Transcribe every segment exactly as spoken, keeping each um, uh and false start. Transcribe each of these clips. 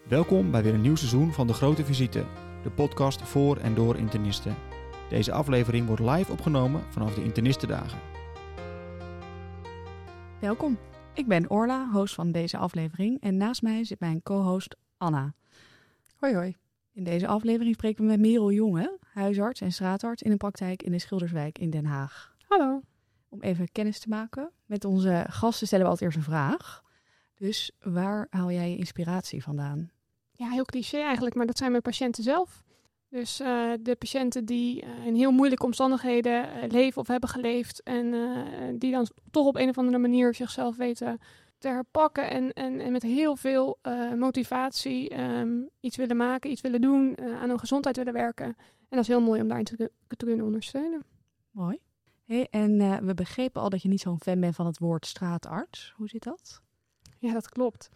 Welkom bij weer een nieuw seizoen van De Grote Visite, de podcast voor en door internisten. Deze aflevering wordt live opgenomen vanaf de Internistendagen. Welkom, ik ben Orla, host van deze aflevering en naast mij zit mijn co-host Anna. Hoi hoi. In deze aflevering spreken we met Merel Jonge, huisarts en straatarts in een praktijk in de Schilderswijk in Den Haag. Hallo. Om even kennis te maken met onze gasten stellen we altijd eerst een vraag. Dus waar haal jij je inspiratie vandaan? Ja, heel cliché eigenlijk, maar dat zijn mijn patiënten zelf. Dus uh, de patiënten die uh, in heel moeilijke omstandigheden uh, leven of hebben geleefd en uh, die dan toch op een of andere manier zichzelf weten te herpakken en, en, en met heel veel uh, motivatie um, iets willen maken, iets willen doen, uh, aan hun gezondheid willen werken. En dat is heel mooi om daarin te, te kunnen ondersteunen. Mooi. Hey, en uh, we begrepen al dat je niet zo'n fan bent van het woord straatarts. Hoe zit dat? Ja, dat klopt.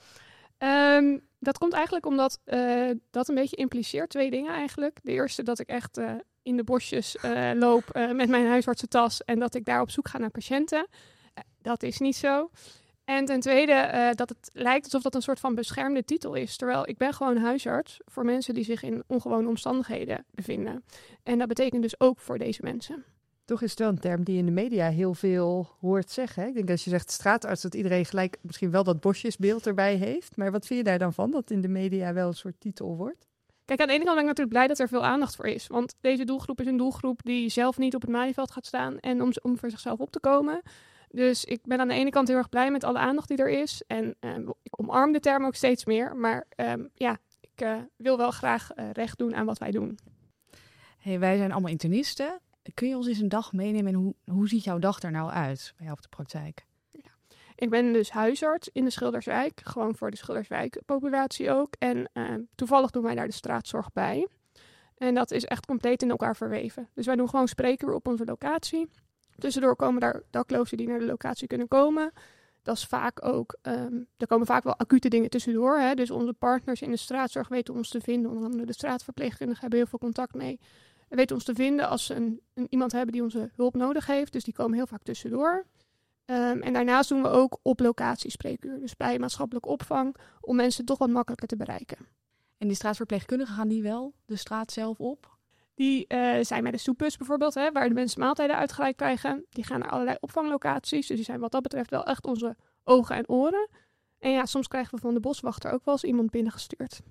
Um, dat komt eigenlijk omdat uh, dat een beetje impliceert twee dingen eigenlijk. De eerste dat ik echt uh, in de bosjes uh, loop uh, met mijn huisartsentas en dat ik daar op zoek ga naar patiënten. Uh, dat is niet zo. En ten tweede uh, dat het lijkt alsof dat een soort van beschermde titel is. Terwijl ik ben gewoon huisarts voor mensen die zich in ongewone omstandigheden bevinden. En dat betekent dus ook voor deze mensen. Toch is het wel een term die in de media heel veel hoort zeggen. Hè? Ik denk dat als je zegt straatarts, dat iedereen gelijk misschien wel dat bosjesbeeld erbij heeft. Maar wat vind je daar dan van, dat in de media wel een soort titel wordt? Kijk, aan de ene kant ben ik natuurlijk blij dat er veel aandacht voor is. Want deze doelgroep is een doelgroep die zelf niet op het maaiveld gaat staan en om, om voor zichzelf op te komen. Dus ik ben aan de ene kant heel erg blij met alle aandacht die er is. En um, ik omarm de term ook steeds meer. Maar um, ja, ik uh, wil wel graag uh, recht doen aan wat wij doen. Hey, wij zijn allemaal internisten. Kun je ons eens een dag meenemen en hoe, hoe ziet jouw dag er nou uit bij jou op de praktijk? Ja. Ik ben dus huisarts in de Schilderswijk, gewoon voor de Schilderswijk-populatie ook. En uh, toevallig doen wij daar de straatzorg bij. En dat is echt compleet in elkaar verweven. Dus wij doen gewoon spreekuur op onze locatie. Tussendoor komen daar daklozen die naar de locatie kunnen komen. Dat is vaak ook, um, er komen vaak wel acute dingen tussendoor. Hè? Dus onze partners in de straatzorg weten ons te vinden. Onder andere de straatverpleegkundigen hebben heel veel contact mee. We weten ons te vinden als ze een, een, iemand hebben die onze hulp nodig heeft. Dus die komen heel vaak tussendoor. Um, en daarnaast doen we ook op locatie spreekuur. Dus bij maatschappelijke opvang om mensen toch wat makkelijker te bereiken. En die straatverpleegkundigen, gaan die wel de straat zelf op? Die uh, zijn bij de soepbus bijvoorbeeld, hè, waar de mensen maaltijden uitgereikt krijgen. Die gaan naar allerlei opvanglocaties. Dus die zijn wat dat betreft wel echt onze ogen en oren. En ja, soms krijgen we van de boswachter ook wel eens iemand binnengestuurd.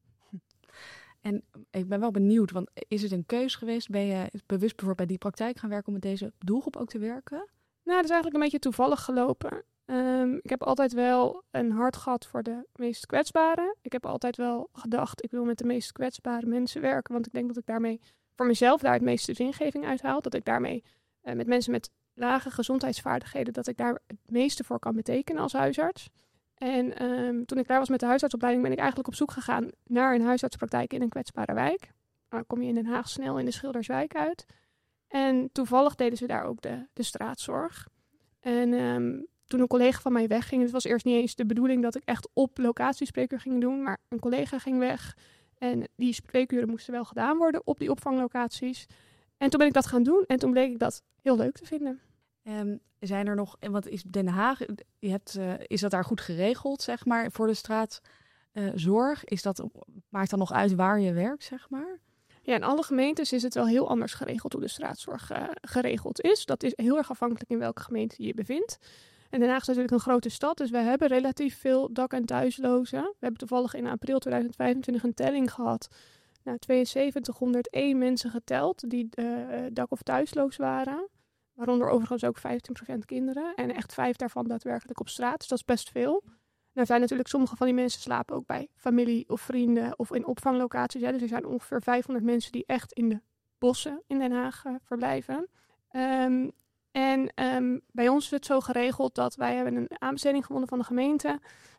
En ik ben wel benieuwd, want is het een keus geweest? Ben je bewust bijvoorbeeld bij die praktijk gaan werken om met deze doelgroep ook te werken? Nou, dat is eigenlijk een beetje toevallig gelopen. Um, ik heb altijd wel een hart gehad voor de meest kwetsbaren. Ik heb altijd wel gedacht, ik wil met de meest kwetsbare mensen werken. Want ik denk dat ik daarmee voor mezelf daar het meeste zingeving uithaal. Dat ik daarmee uh, met mensen met lage gezondheidsvaardigheden, dat ik daar het meeste voor kan betekenen als huisarts. En um, toen ik daar was met de huisartsopleiding ben ik eigenlijk op zoek gegaan naar een huisartspraktijk in een kwetsbare wijk. Nou, dan kom je in Den Haag snel in de Schilderswijk uit. En toevallig deden ze daar ook de, de straatzorg. En um, toen een collega van mij wegging, het was eerst niet eens de bedoeling dat ik echt op locatie spreekuur ging doen, maar een collega ging weg. En die spreekuren moesten wel gedaan worden op die opvanglocaties. En toen ben ik dat gaan doen en toen bleek ik dat heel leuk te vinden. Um, zijn er nog, wat is Den Haag, je hebt, uh, is dat daar goed geregeld, zeg maar, voor de straatzorg? Uh, is dat, maakt dan nog uit waar je werkt, zeg maar? Ja, in alle gemeentes is het wel heel anders geregeld hoe de straatzorg uh, geregeld is. Dat is heel erg afhankelijk in welke gemeente je je bevindt. En Den Haag is natuurlijk een grote stad, dus we hebben relatief veel dak- en thuislozen. We hebben toevallig in april tweeduizend vijfentwintig een telling gehad. Nou, tweeënzeventighonderdéén mensen geteld die uh, dak- of thuisloos waren. Waaronder overigens ook vijftien procent kinderen. En echt vijf daarvan daadwerkelijk op straat. Dus dat is best veel. Nou zijn natuurlijk sommige van die mensen slapen ook bij familie of vrienden of in opvanglocaties. Hè. Dus er zijn ongeveer vijfhonderd mensen die echt in de bossen in Den Haag uh, verblijven. Um, en um, bij ons is het zo geregeld dat wij hebben een aanbesteding gewonnen van de gemeente.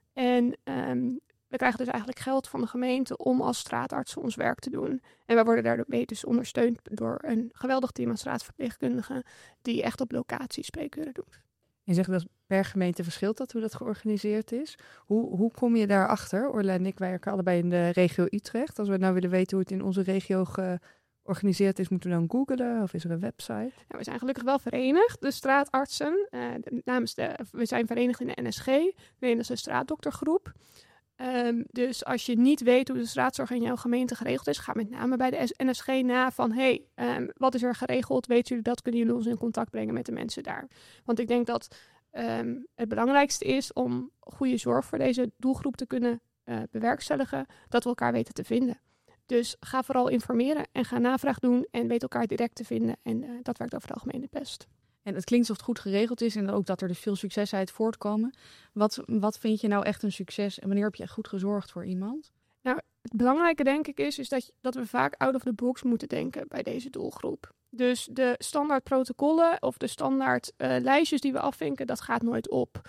En um, we krijgen dus eigenlijk geld van de gemeente om als straatartsen ons werk te doen. En wij worden daarmee dus ondersteund door een geweldig team aan straatverpleegkundigen die echt op locatie spreekuren doet. Je zegt dat per gemeente verschilt dat, hoe dat georganiseerd is. Hoe, hoe kom je daarachter? Orla en ik werken allebei in de regio Utrecht. Als we nou willen weten hoe het in onze regio georganiseerd is, moeten we dan googlen of is er een website? Nou, we zijn gelukkig wel verenigd, de straatartsen. Uh, de, namens de, we zijn verenigd in de N S G, de Nederlandse straatdoktergroep. Um, dus als je niet weet hoe de straatzorg in jouw gemeente geregeld is, ga met name bij de N S G na van, hé, hey, um, wat is er geregeld? Weten jullie dat? Kunnen jullie ons in contact brengen met de mensen daar? Want ik denk dat um, het belangrijkste is om goede zorg voor deze doelgroep te kunnen uh, bewerkstelligen, dat we elkaar weten te vinden. Dus ga vooral informeren en ga navraag doen en weet elkaar direct te vinden. En uh, dat werkt over het algemeen het best. En het klinkt alsof het goed geregeld is en ook dat er dus veel succes uit voortkomen. Wat, wat vind je nou echt een succes en wanneer heb je echt goed gezorgd voor iemand? Nou, het belangrijke denk ik is, is dat, dat we vaak out of the box moeten denken bij deze doelgroep. Dus de standaard protocollen of de standaard uh, lijstjes die we afvinken, dat gaat nooit op.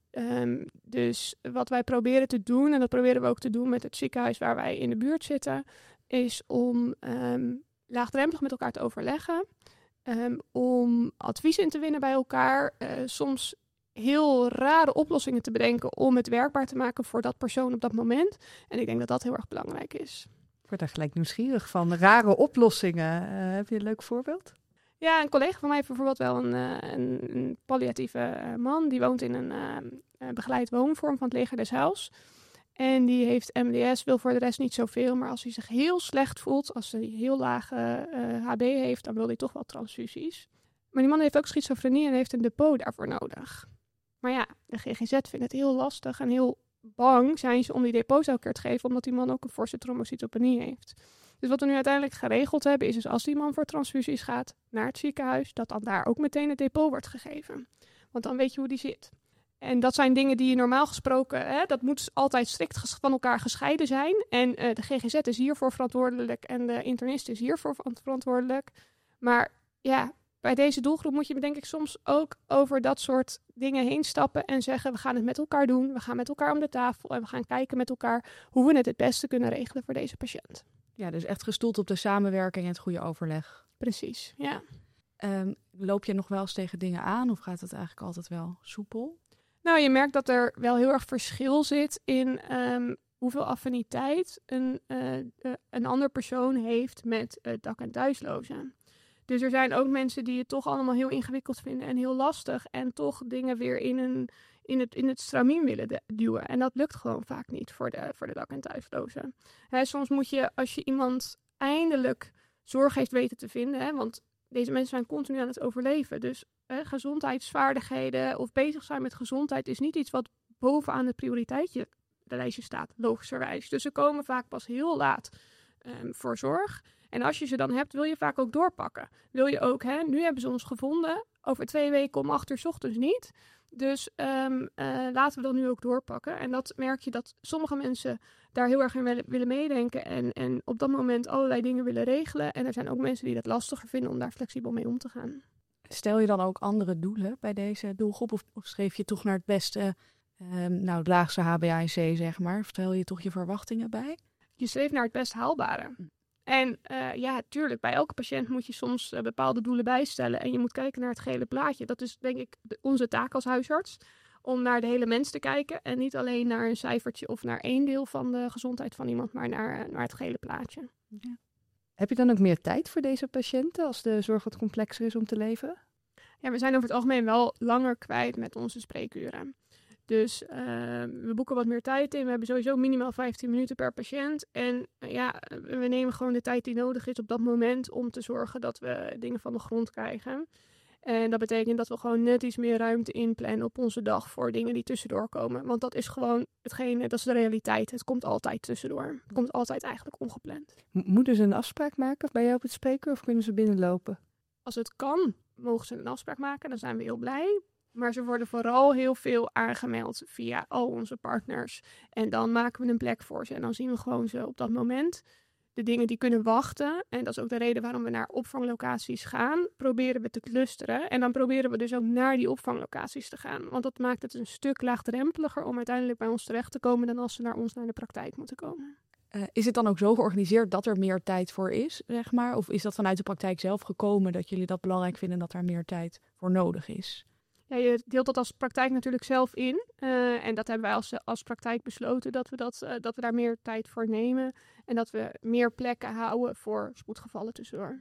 Um, dus wat wij proberen te doen, en dat proberen we ook te doen met het ziekenhuis waar wij in de buurt zitten, is om um, laagdrempelig met elkaar te overleggen. Um, om advies in te winnen bij elkaar. Uh, soms heel rare oplossingen te bedenken om het werkbaar te maken voor dat persoon op dat moment. En ik denk dat dat heel erg belangrijk is. Ik word daar gelijk nieuwsgierig van. Rare oplossingen. Uh, heb je een leuk voorbeeld? Ja, een collega van mij heeft bijvoorbeeld wel een, uh, een, een palliatieve uh, man. Die woont in een uh, uh, begeleid woonvorm van het Leger des Heils. En die heeft M D S, wil voor de rest niet zoveel. Maar als hij zich heel slecht voelt, als hij heel lage uh, H B heeft, dan wil hij toch wel transfusies. Maar die man heeft ook schizofrenie en heeft een depot daarvoor nodig. Maar ja, de G G Z vindt het heel lastig en heel bang zijn ze om die depots elke keer te geven, omdat die man ook een forse trombocytopenie heeft. Dus wat we nu uiteindelijk geregeld hebben, is dus als die man voor transfusies gaat naar het ziekenhuis, dat dan daar ook meteen het depot wordt gegeven. Want dan weet je hoe die zit. En dat zijn dingen die normaal gesproken, hè, dat moet altijd strikt ges- van elkaar gescheiden zijn. En uh, de G G Z is hiervoor verantwoordelijk en de internist is hiervoor verantwoordelijk. Maar ja, bij deze doelgroep moet je denk ik soms ook over dat soort dingen heen stappen en zeggen, we gaan het met elkaar doen. We gaan met elkaar om de tafel en we gaan kijken met elkaar hoe we het het beste kunnen regelen voor deze patiënt. Ja, dus echt gestoeld op de samenwerking en het goede overleg. Precies, ja. Um, loop je nog wel eens tegen dingen aan of gaat het eigenlijk altijd wel soepel? Nou, je merkt dat er wel heel erg verschil zit in um, hoeveel affiniteit een, uh, uh, een ander persoon heeft met uh, dak- en thuislozen. Dus er zijn ook mensen die het toch allemaal heel ingewikkeld vinden en heel lastig. En toch dingen weer in, een, in, het, in het stramien willen de, duwen. En dat lukt gewoon vaak niet voor de, voor de dak- en thuislozen. Hè, soms moet je, als je iemand eindelijk zorg heeft weten te vinden, hè, want deze mensen zijn continu aan het overleven. Dus hè, gezondheidsvaardigheden of bezig zijn met gezondheid is niet iets wat bovenaan het prioriteitje de lijstje staat, logischerwijs. Dus ze komen vaak pas heel laat um, voor zorg. En als je ze dan hebt, wil je vaak ook doorpakken. Wil je ook, hè, nu hebben ze ons gevonden, over twee weken om acht uur 's ochtends niet. Dus um, uh, laten we dan nu ook doorpakken. En dat merk je dat sommige mensen daar heel erg in willen, willen meedenken en, en op dat moment allerlei dingen willen regelen. En er zijn ook mensen die dat lastiger vinden om daar flexibel mee om te gaan. Stel je dan ook andere doelen bij deze doelgroep of, of streef je toch naar het beste, um, nou het laagste H b A C zeg maar? Stel je toch je verwachtingen bij? Je streeft naar het best haalbare. En uh, ja, tuurlijk, bij elke patiënt moet je soms uh, bepaalde doelen bijstellen. En je moet kijken naar het gehele plaatje. Dat is denk ik de, onze taak als huisarts. Om naar de hele mens te kijken. En niet alleen naar een cijfertje of naar één deel van de gezondheid van iemand. Maar naar, naar het gehele plaatje. Ja. Heb je dan ook meer tijd voor deze patiënten als de zorg wat complexer is om te leveren? Ja, we zijn over het algemeen wel langer kwijt met onze spreekuren. Dus uh, we boeken wat meer tijd in. We hebben sowieso minimaal vijftien minuten per patiënt. En uh, ja, we nemen gewoon de tijd die nodig is op dat moment om te zorgen dat we dingen van de grond krijgen. En dat betekent dat we gewoon net iets meer ruimte inplannen op onze dag voor dingen die tussendoor komen. Want dat is gewoon hetgene, dat is de realiteit. Het komt altijd tussendoor. Het komt altijd eigenlijk ongepland. M- moeten ze een afspraak maken bij jou op het spreekuur of kunnen ze binnenlopen? Als het kan, mogen ze een afspraak maken. Dan zijn we heel blij. Maar ze worden vooral heel veel aangemeld via al onze partners. En dan maken we een plek voor ze. En dan zien we gewoon ze op dat moment. De dingen die kunnen wachten, en dat is ook de reden waarom we naar opvanglocaties gaan, proberen we te clusteren. En dan proberen we dus ook naar die opvanglocaties te gaan. Want dat maakt het een stuk laagdrempeliger om uiteindelijk bij ons terecht te komen dan als ze naar ons naar de praktijk moeten komen. Uh, is het dan ook zo georganiseerd dat er meer tijd voor is, zeg maar? Of is dat vanuit de praktijk zelf gekomen dat jullie dat belangrijk vinden dat er meer tijd voor nodig is? Ja, je deelt dat als praktijk natuurlijk zelf in. Uh, en dat hebben wij als, als praktijk besloten dat we, dat, uh, dat we daar meer tijd voor nemen. En dat we meer plekken houden voor spoedgevallen tussendoor.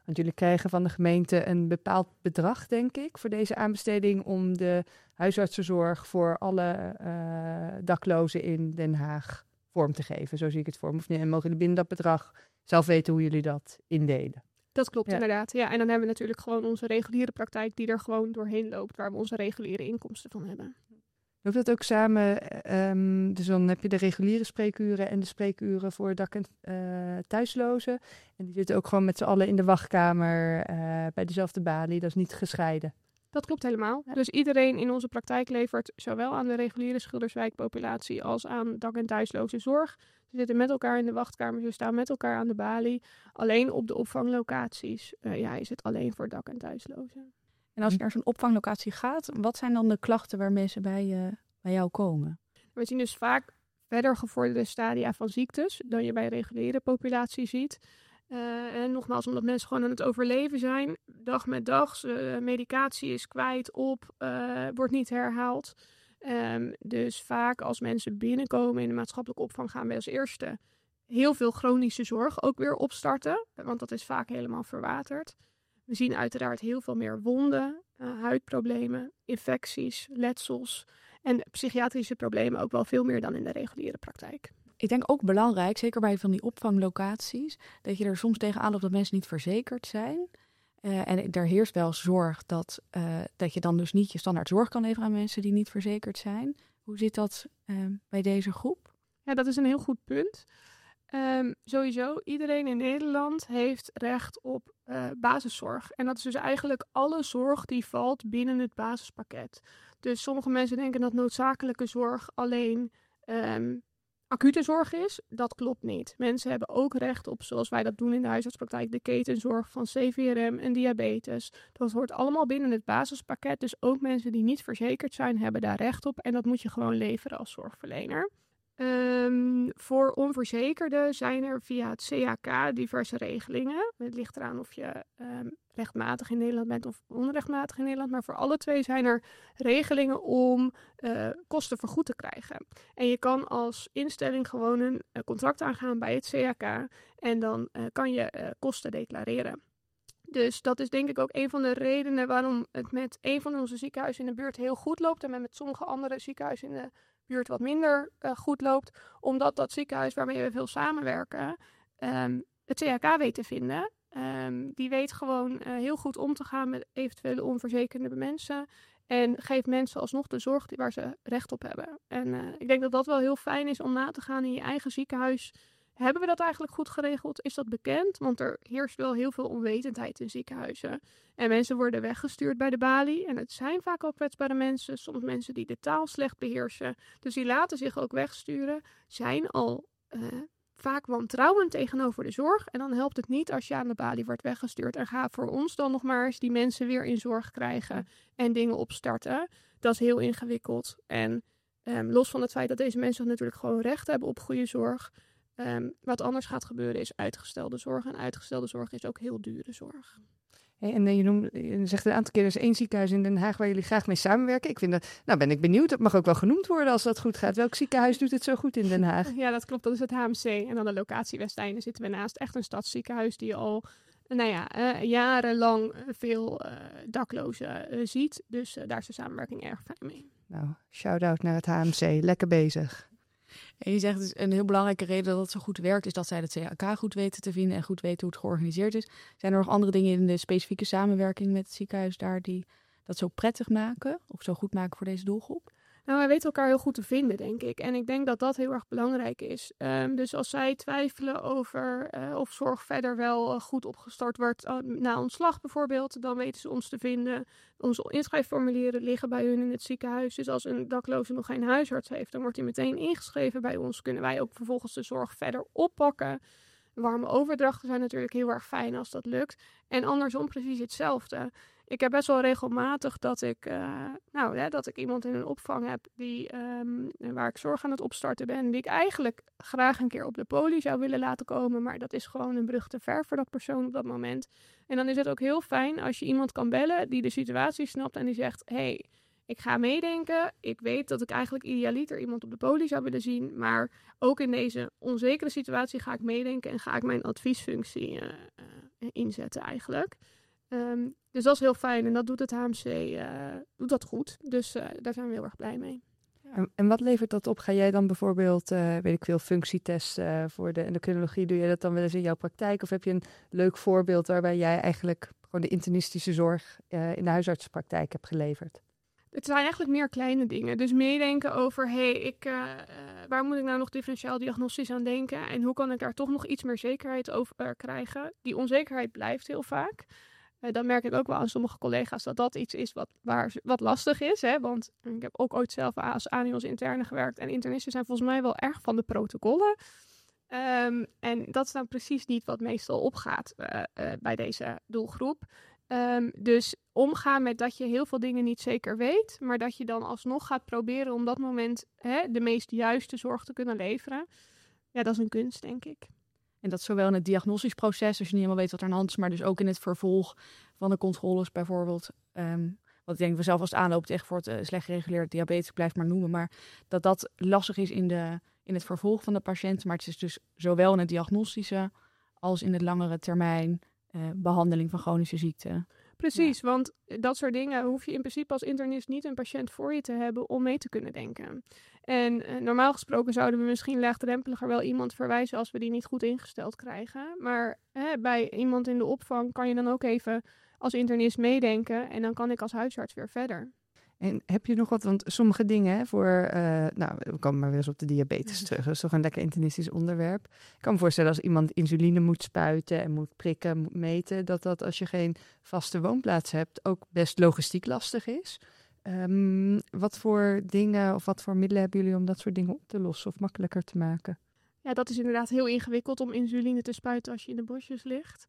Want jullie krijgen van de gemeente een bepaald bedrag, denk ik, voor deze aanbesteding om de huisartsenzorg voor alle uh, daklozen in Den Haag vorm te geven. Zo zie ik het voor me. Of niet, en mogen jullie binnen dat bedrag zelf weten hoe jullie dat indelen? Dat klopt Ja. inderdaad. Ja, en dan hebben we natuurlijk gewoon onze reguliere praktijk die er gewoon doorheen loopt, waar we onze reguliere inkomsten van hebben. Loopt dat ook samen? Um, dus dan heb je de reguliere spreekuren en de spreekuren voor dak- en uh, thuislozen. En die zitten ook gewoon met z'n allen in de wachtkamer uh, bij dezelfde balie. Dat is niet gescheiden. Dat klopt helemaal. Ja. Dus iedereen in onze praktijk levert zowel aan de reguliere Schilderswijk-populatie als aan dak- en thuisloze zorg. Ze zitten met elkaar in de wachtkamer, ze staan met elkaar aan de balie. Alleen op de opvanglocaties uh, ja, is het alleen voor dak- en thuislozen. En als je naar zo'n opvanglocatie gaat, wat zijn dan de klachten waar mensen bij, uh, bij jou komen? We zien dus vaak verder gevorderde stadia van ziektes dan je bij een reguliere populatie ziet. Uh, en nogmaals, omdat mensen gewoon aan het overleven zijn, dag met dag. Uh, medicatie is kwijt, op, uh, wordt niet herhaald. Um, dus vaak als mensen binnenkomen in de maatschappelijke opvang gaan wij als eerste heel veel chronische zorg ook weer opstarten. Want dat is vaak helemaal verwaterd. We zien uiteraard heel veel meer wonden, uh, huidproblemen, infecties, letsels en psychiatrische problemen ook wel veel meer dan in de reguliere praktijk. Ik denk ook belangrijk, zeker bij van die opvanglocaties, dat je er soms tegenaan loopt dat mensen niet verzekerd zijn. Uh, en er heerst wel zorg dat, uh, dat je dan dus niet je standaard zorg kan leveren aan mensen die niet verzekerd zijn. Hoe zit dat uh, bij deze groep? Ja, dat is een heel goed punt. Um, sowieso, iedereen in Nederland heeft recht op uh, basiszorg. En dat is dus eigenlijk alle zorg die valt binnen het basispakket. Dus sommige mensen denken dat noodzakelijke zorg alleen um, acute zorg is. Dat klopt niet. Mensen hebben ook recht op, zoals wij dat doen in de huisartspraktijk, de ketenzorg van C V R M en diabetes. Dat hoort allemaal binnen het basispakket. Dus ook mensen die niet verzekerd zijn, hebben daar recht op. En dat moet je gewoon leveren als zorgverlener. Um, voor onverzekerden zijn er via het C H K diverse regelingen. Het ligt eraan of je um, rechtmatig in Nederland bent of onrechtmatig in Nederland. Maar voor alle twee zijn er regelingen om uh, kosten vergoed te krijgen. En je kan als instelling gewoon een uh, contract aangaan bij het C H K. En dan uh, kan je uh, kosten declareren. Dus dat is denk ik ook een van de redenen waarom het met een van onze ziekenhuizen in de buurt heel goed loopt. En met sommige andere ziekenhuizen in de buurt wat minder uh, goed loopt. Omdat dat ziekenhuis waarmee we veel samenwerken, um, het C H K weet te vinden. Um, die weet gewoon uh, heel goed om te gaan met eventuele onverzekerde mensen. En geeft mensen alsnog de zorg die, waar ze recht op hebben. En uh, ik denk dat dat wel heel fijn is om na te gaan in je eigen ziekenhuis. Hebben we dat eigenlijk goed geregeld? Is dat bekend? Want er heerst wel heel veel onwetendheid in ziekenhuizen. En mensen worden weggestuurd bij de balie. En het zijn vaak ook kwetsbare mensen. Soms mensen die de taal slecht beheersen. Dus die laten zich ook wegsturen. Zijn al uh, vaak wantrouwend tegenover de zorg. En dan helpt het niet als je aan de balie wordt weggestuurd. En ga voor ons dan nog maar eens die mensen weer in zorg krijgen. En dingen opstarten. Dat is heel ingewikkeld. En um, los van het feit dat deze mensen natuurlijk gewoon recht hebben op goede zorg. Um, wat anders gaat gebeuren is uitgestelde zorg. En uitgestelde zorg is ook heel dure zorg. Hey, en je, noemt, je zegt een aantal keer, er is één ziekenhuis in Den Haag waar jullie graag mee samenwerken. Ik vind dat, nou ben ik benieuwd, dat mag ook wel genoemd worden als dat goed gaat. Welk ziekenhuis doet het zo goed in Den Haag? Ja, dat klopt, dat is het H M C. En dan de locatie Westeinde zitten we naast echt een stadsziekenhuis die al nou ja, uh, jarenlang veel uh, daklozen uh, ziet. Dus uh, daar is de samenwerking erg fijn mee. Nou, shout-out naar het H M C, lekker bezig. En je zegt dus een heel belangrijke reden dat het zo goed werkt is dat zij het C H K goed weten te vinden en goed weten hoe het georganiseerd is. Zijn er nog andere dingen in de specifieke samenwerking met het ziekenhuis daar die dat zo prettig maken of zo goed maken voor deze doelgroep? Nou, wij weten elkaar heel goed te vinden, denk ik. En ik denk dat dat heel erg belangrijk is. Um, dus als zij twijfelen over uh, of zorg verder wel uh, goed opgestart wordt uh, na ontslag bijvoorbeeld, dan weten ze ons te vinden. Onze inschrijfformulieren liggen bij hun in het ziekenhuis. Dus als een dakloze nog geen huisarts heeft, dan wordt hij meteen ingeschreven bij ons. Kunnen wij ook vervolgens de zorg verder oppakken. Warme overdrachten zijn natuurlijk heel erg fijn als dat lukt. En andersom precies hetzelfde. Ik heb best wel regelmatig dat ik, uh, nou, ja, dat ik iemand in een opvang heb die, um, waar ik zorg aan het opstarten ben. Die ik eigenlijk graag een keer op de poli zou willen laten komen. Maar dat is gewoon een brug te ver voor dat persoon op dat moment. En dan is het ook heel fijn als je iemand kan bellen die de situatie snapt en die zegt, hé, hey, ik ga meedenken. Ik weet dat ik eigenlijk idealiter iemand op de poli zou willen zien. Maar ook in deze onzekere situatie ga ik meedenken en ga ik mijn adviesfunctie uh, uh, inzetten eigenlijk. Um, dus dat is heel fijn en dat doet het H M C uh, doet dat goed. Dus uh, daar zijn we heel erg blij mee. Ja. En, en wat levert dat op? Ga jij dan bijvoorbeeld, uh, weet ik veel, functietesten uh, voor de endocrinologie? Doe je dat dan wel eens in jouw praktijk? Of heb je een leuk voorbeeld waarbij jij eigenlijk gewoon de internistische zorg uh, in de huisartsenpraktijk hebt geleverd? Het zijn eigenlijk meer kleine dingen. Dus meedenken over, hé, hey, ik, uh, uh, waar moet ik nou nog differentiaal diagnostisch aan denken? En hoe kan ik daar toch nog iets meer zekerheid over uh, krijgen? Die onzekerheid blijft heel vaak. Uh, dan merk ik ook wel aan sommige collega's dat dat iets is wat, waar, wat lastig is. Hè? Want ik heb ook ooit zelf als anios interne gewerkt. En internisten zijn volgens mij wel erg van de protocollen. Um, en dat is nou precies niet wat meestal opgaat uh, uh, bij deze doelgroep. Um, dus omgaan met dat je heel veel dingen niet zeker weet, maar dat je dan alsnog gaat proberen om dat moment hè, de meest juiste zorg te kunnen leveren. Ja, dat is een kunst, denk ik. En dat zowel in het diagnostisch proces, als je niet helemaal weet wat er aan de hand is, maar dus ook in het vervolg van de controles bijvoorbeeld. Um, wat ik denk we zelf als het aanloopt echt voor het uh, slecht gereguleerde diabetes, ik blijf maar noemen, maar dat dat lastig is in, de, in het vervolg van de patiënt. Maar het is dus zowel in het diagnostische als in de langere termijn uh, behandeling van chronische ziekten. Precies, ja. Want dat soort dingen hoef je in principe als internist niet een patiënt voor je te hebben om mee te kunnen denken. En uh, normaal gesproken zouden we misschien laagdrempeliger wel iemand verwijzen als we die niet goed ingesteld krijgen. Maar hè, bij iemand in de opvang kan je dan ook even als internist meedenken en dan kan ik als huisarts weer verder. En heb je nog wat, want sommige dingen hè, voor, uh, nou, we komen maar weer eens op de diabetes terug. Dat is toch een lekker internistisch onderwerp. Ik kan me voorstellen als iemand insuline moet spuiten en moet prikken, moet meten, dat dat als je geen vaste woonplaats hebt ook best logistiek lastig is. Um, wat voor dingen of wat voor middelen hebben jullie om dat soort dingen op te lossen of makkelijker te maken? Ja, dat is inderdaad heel ingewikkeld om insuline te spuiten als je in de bosjes ligt.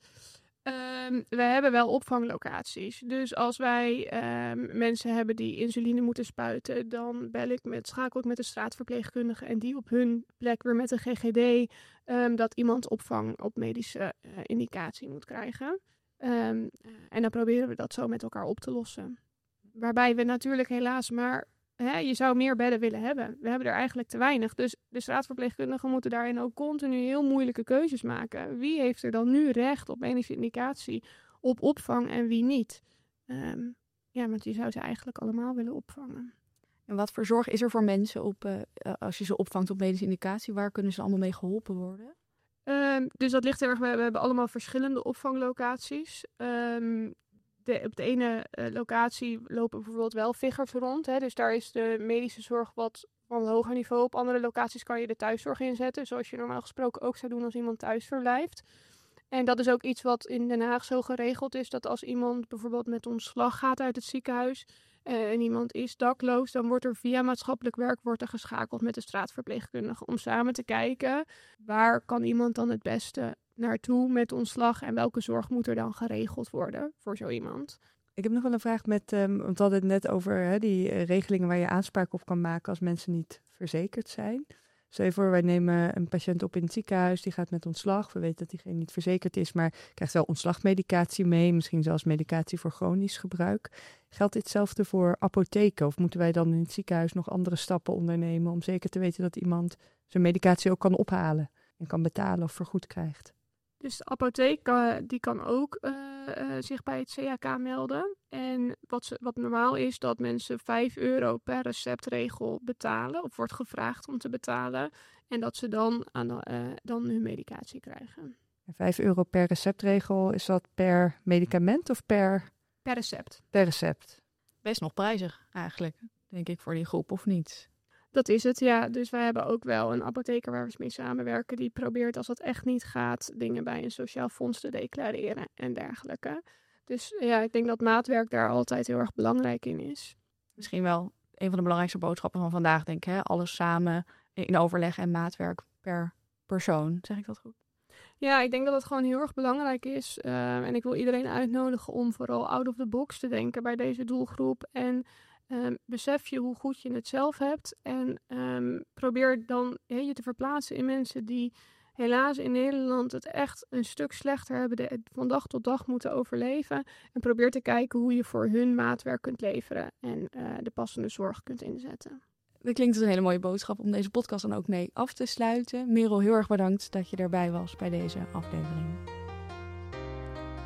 Um, we hebben wel opvanglocaties. Dus als wij um, mensen hebben die insuline moeten spuiten, dan bel ik met, schakel ik met de straatverpleegkundige en die op hun plek weer met de G G D um, dat iemand opvang op medische uh, indicatie moet krijgen. Um, en dan proberen we dat zo met elkaar op te lossen. Waarbij we natuurlijk helaas maar, hè, je zou meer bedden willen hebben. We hebben er eigenlijk te weinig. Dus de straatverpleegkundigen moeten daarin ook continu heel moeilijke keuzes maken. Wie heeft er dan nu recht op medische indicatie op opvang en wie niet? Um, ja, want je zou ze eigenlijk allemaal willen opvangen. En wat voor zorg is er voor mensen op, uh, als je ze opvangt op medische indicatie? Waar kunnen ze allemaal mee geholpen worden? Um, dus dat ligt heel erg, we hebben allemaal verschillende opvanglocaties. Um, De, op de ene uh, locatie lopen bijvoorbeeld wel viggers rond. Hè? Dus daar is de medische zorg wat van een hoger niveau. Op andere locaties kan je de thuiszorg inzetten. Zoals je normaal gesproken ook zou doen als iemand thuis verblijft. En dat is ook iets wat in Den Haag zo geregeld is. Dat als iemand bijvoorbeeld met ontslag gaat uit het ziekenhuis. Uh, en iemand is dakloos. Dan wordt er via maatschappelijk werk wordt er geschakeld met de straatverpleegkundige. Om samen te kijken waar kan iemand dan het beste naartoe met ontslag en welke zorg moet er dan geregeld worden voor zo iemand. Ik heb nog wel een vraag met, um, want we hadden het net over hè, die uh, regelingen waar je aanspraak op kan maken als mensen niet verzekerd zijn. Stel je voor, wij nemen een patiënt op in het ziekenhuis, die gaat met ontslag. We weten dat diegene niet verzekerd is, maar krijgt wel ontslagmedicatie mee, misschien zelfs medicatie voor chronisch gebruik. Geldt ditzelfde voor apotheken of moeten wij dan in het ziekenhuis nog andere stappen ondernemen om zeker te weten dat iemand zijn medicatie ook kan ophalen en kan betalen of vergoed krijgt? Dus de apotheek uh, die kan ook uh, uh, zich bij het C H K melden. En wat, ze, wat normaal is dat mensen vijf euro per receptregel betalen. Of wordt gevraagd om te betalen. En dat ze dan, aan de, uh, dan hun medicatie krijgen. vijf euro per receptregel, is dat per medicament of per? Per recept. Per recept. Best nog prijzig eigenlijk, denk ik, voor die groep of niet? Dat is het, ja. Dus wij hebben ook wel een apotheker waar we mee samenwerken. Die probeert, als dat echt niet gaat, dingen bij een sociaal fonds te declareren en dergelijke. Dus ja, ik denk dat maatwerk daar altijd heel erg belangrijk in is. Misschien wel een van de belangrijkste boodschappen van vandaag, denk ik. Hè? Alles samen in overleg en maatwerk per persoon. Zeg ik dat goed? Ja, ik denk dat het gewoon heel erg belangrijk is. Uh, en ik wil iedereen uitnodigen om vooral out of the box te denken bij deze doelgroep. En Um, besef je hoe goed je het zelf hebt en um, probeer dan he, je te verplaatsen in mensen die helaas in Nederland het echt een stuk slechter hebben, de, van dag tot dag moeten overleven. En probeer te kijken hoe je voor hun maatwerk kunt leveren en uh, de passende zorg kunt inzetten. Dat klinkt als een hele mooie boodschap om deze podcast dan ook mee af te sluiten. Merel, heel erg bedankt dat je erbij was bij deze aflevering.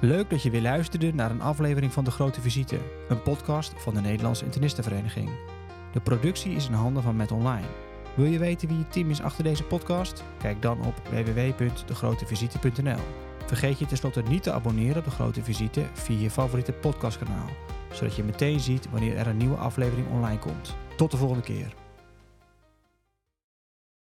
Leuk dat je weer luisterde naar een aflevering van De Grote Visite, een podcast van de Nederlandse Internistenvereniging. De productie is in handen van Met Online. Wil je weten wie het team is achter deze podcast? Kijk dan op w w w punt de grote visite punt n l. Vergeet je tenslotte niet te abonneren op De Grote Visite via je favoriete podcastkanaal, zodat je meteen ziet wanneer er een nieuwe aflevering online komt. Tot de volgende keer.